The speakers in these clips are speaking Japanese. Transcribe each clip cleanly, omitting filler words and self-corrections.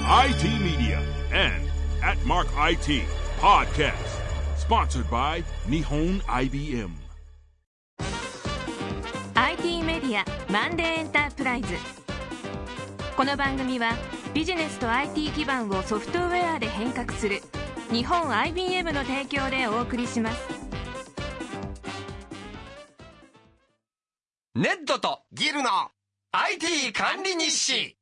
IT Media and at Mark IT Podcast. Sponsored by Nihon IBM. IT メディアマンデーエンタープライズ。この番組はビジネスと IT 基盤をソフトウェアで変革する日本 IBM の提供でお送りします。 ネットとギルの IT 管理日誌。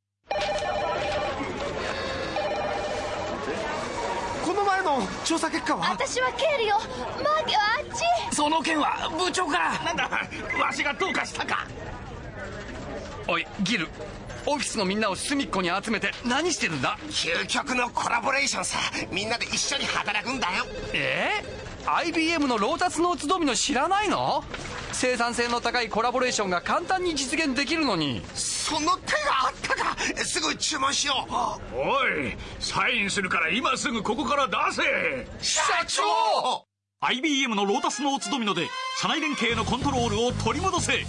この前の調査結果は？ 私は経理を、マーケはあっち。 その件は部長が。 なんだ、わしがどうかしたか？ おいギル、オフィスのみんなを隅っこに集めて何してるんだ？ 究極のコラボレーションさ。みんなで一緒に働くんだよ。 IBM のロータスノーツドミノ知らないの？生産性の高いコラボレーションが簡単に実現できるのに。 その手があったか。すぐ注文しよう。 おい、サインするから今すぐここから出せ。 社長！ IBM のロータスノーツドミノで社内連携のコントロールを取り戻せ。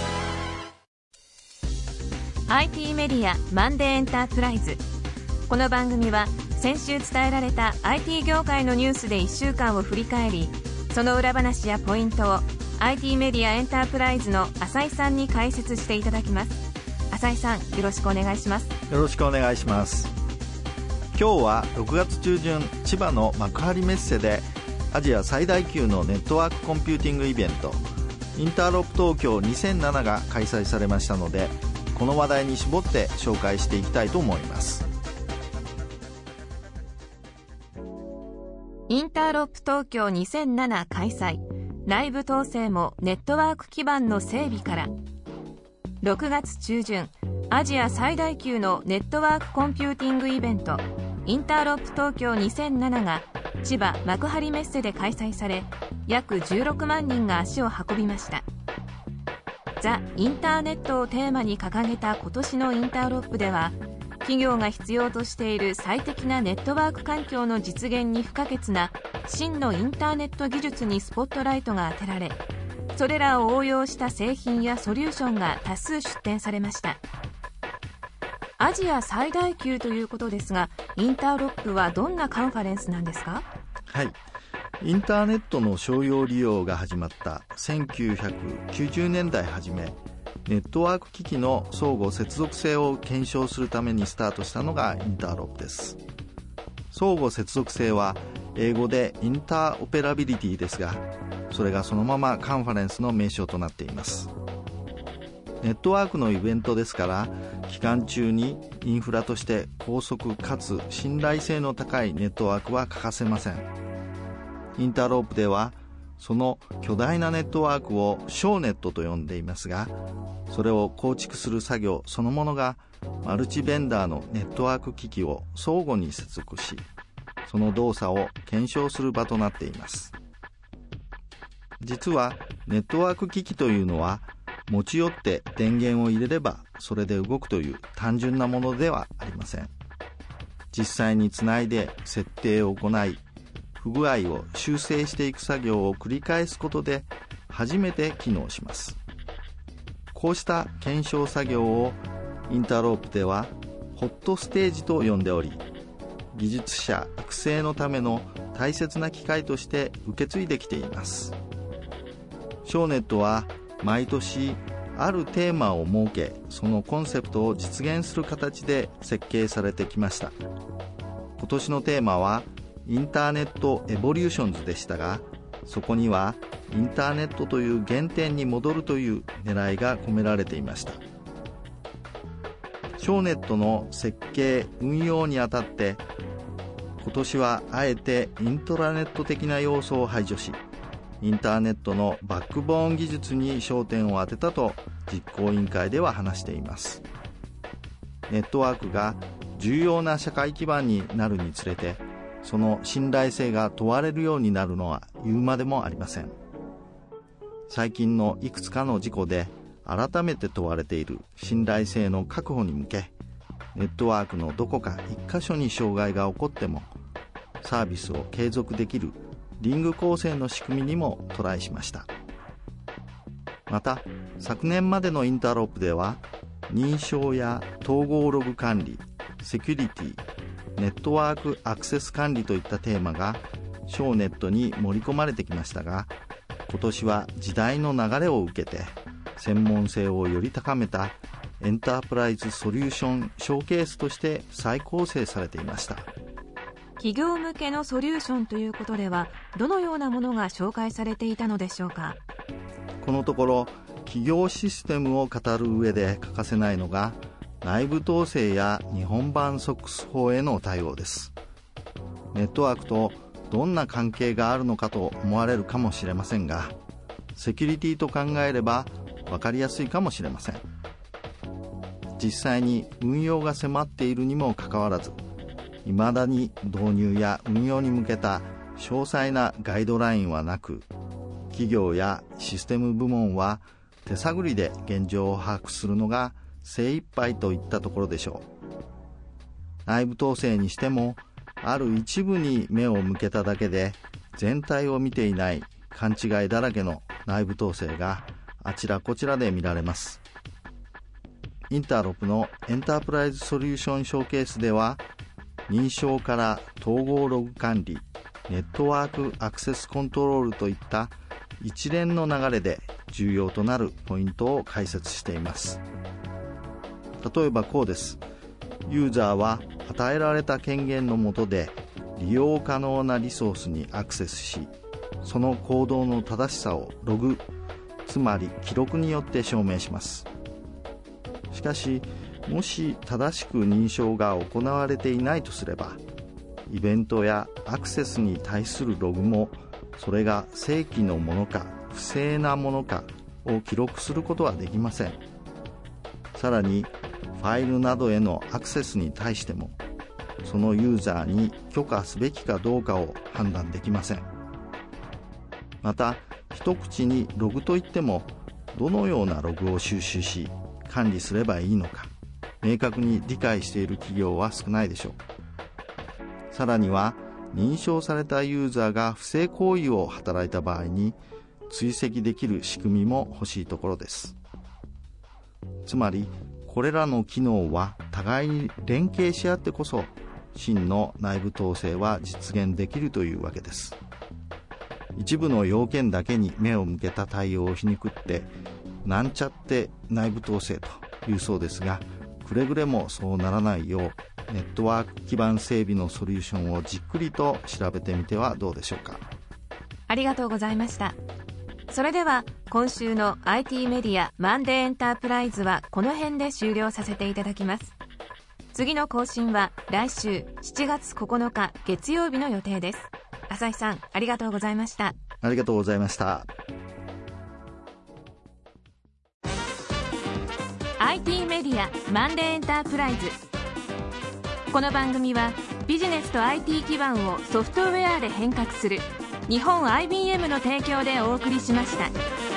IT メディアマンデーエンタープライズ。この番組は先週伝えられた IT 業界のニュースで1週間を振り返り、その裏話やポイントを IT メディアエンタープライズの浅井さんに解説していただきます。浅井さん、よろしくお願いします。 よろしくお願いします。今日は6月中旬、千葉の幕張メッセでアジア最大級のネットワークコンピューティングイベント、インターロップ東京2007が開催されましたので、この話題に絞って紹介していきたいと思います。 インターロップ東京2007開催、内部統制もネットワーク基盤の整備から。6月中旬、アジア最大級のネットワークコンピューティングイベント、インターロップ東京2007が千葉幕張メッセで開催され、約16万人が足を運びました。ザ・インターネットをテーマに掲げた今年のインターロップでは、企業が必要としている最適なネットワーク環境の実現に不可欠な真のインターネット技術にスポットライトが当てられ、それらを応用した製品やソリューションが多数出展されました。アジア最大級ということですが、インターロップはどんなカンファレンスなんですか？ はい、インターネットの商用利用が始まった1990年代初め、ネットワーク機器の相互接続性を検証するためにスタートしたのがインターロップです。相互接続性は英語でインターオペラビリティですが、それがそのままカンファレンスの名称となっています。ネットワークのイベントですから、期間中にインフラとして高速かつ信頼性の高いネットワークは欠かせません。インターロープではその巨大なネットワークを小ネットと呼んでいますが、それを構築する作業そのものがマルチベンダーのネットワーク機器を相互に接続し、その動作を検証する場となっています。実はネットワーク機器というのは、持ち寄って電源を入れればそれで動くという単純なものではありません。実際につないで設定を行い、不具合を修正していく作業を繰り返すことで初めて機能します。こうした検証作業をインターロープではホットステージと呼んでおり、技術者育成のための大切な機会として受け継いできています。小ネットは毎年あるテーマを設け、そのコンセプトを実現する形で設計されてきました。今年のテーマはインターネットエボリューションズでしたが、そこにはインターネットという原点に戻るという狙いが込められていました。小ネットの設計運用にあたって、今年はあえてイントラネット的な要素を排除し、インターネットのバックボーン技術に焦点を当てたと実行委員会では話しています。ネットワークが重要な社会基盤になるにつれて、その信頼性が問われるようになるのは言うまでもありません。最近のいくつかの事故で改めて問われている信頼性の確保に向け、ネットワークのどこか一箇所に障害が起こってもサービスを継続できるリング構成の仕組みにもトライしました。また昨年までのインターロップでは、認証や統合ログ管理、セキュリティ、 ネットワークアクセス管理といったテーマが小ネットに盛り込まれてきましたが、今年は時代の流れを受けて専門性をより高めたエンタープライズソリューションショーケースとして再構成されていました。 企業向けのソリューションということでは、どのようなものが紹介されていたのでしょうか。 このところ企業システムを語る上で欠かせないのが内部統制や日本版 SOX 法への対応です。ネットワークとどんな関係があるのかと思われるかもしれませんが、セキュリティと考えれば分かりやすいかもしれません。実際に運用が迫っているにもかかわらず、未だに導入や運用に向けた詳細なガイドラインはなく、企業やシステム部門は手探りで現状を把握するのが精一杯といったところでしょう。内部統制にしても、ある一部に目を向けただけで全体を見ていない勘違いだらけの内部統制があちらこちらで見られます。インターロプのエンタープライズソリューションショーケースでは、認証から統合ログ管理、ネットワークアクセスコントロールといった一連の流れで重要となるポイントを解説しています。例えばこうです。ユーザーは与えられた権限の下で利用可能なリソースにアクセスし、その行動の正しさをログ、つまり記録によって証明します。しかし、もし正しく認証が行われていないとすれば、イベントやアクセスに対するログも、それが正規のものか不正なものかを記録することはできません。さらに、ファイルなどへのアクセスに対しても、そのユーザーに許可すべきかどうかを判断できません。また、一口にログといっても、どのようなログを収集し管理すればいいのか、明確に理解している企業は少ないでしょう。さらには、認証されたユーザーが不正行為を働いた場合に追跡できる仕組みも欲しいところです。つまり、これらの機能は互いに連携し合ってこそ真の内部統制は実現できるというわけです。一部の要件だけに目を向けた対応を皮肉ってなんちゃって内部統制というそうですが、くれぐれもそうならないようネットワーク基盤整備のソリューションをじっくりと調べてみてはどうでしょうか。 ありがとうございました。それでは今週の IT メディアマンデーエンタープライズはこの辺で終了させていただきます。次の更新は来週7月9日月曜日の予定です。浅井さん、ありがとうございました。 ありがとうございました。 IT メディアマンデーエンタープライズ。この番組はビジネスと IT 基盤をソフトウェアで変革する日本 IBM の提供でお送りしました。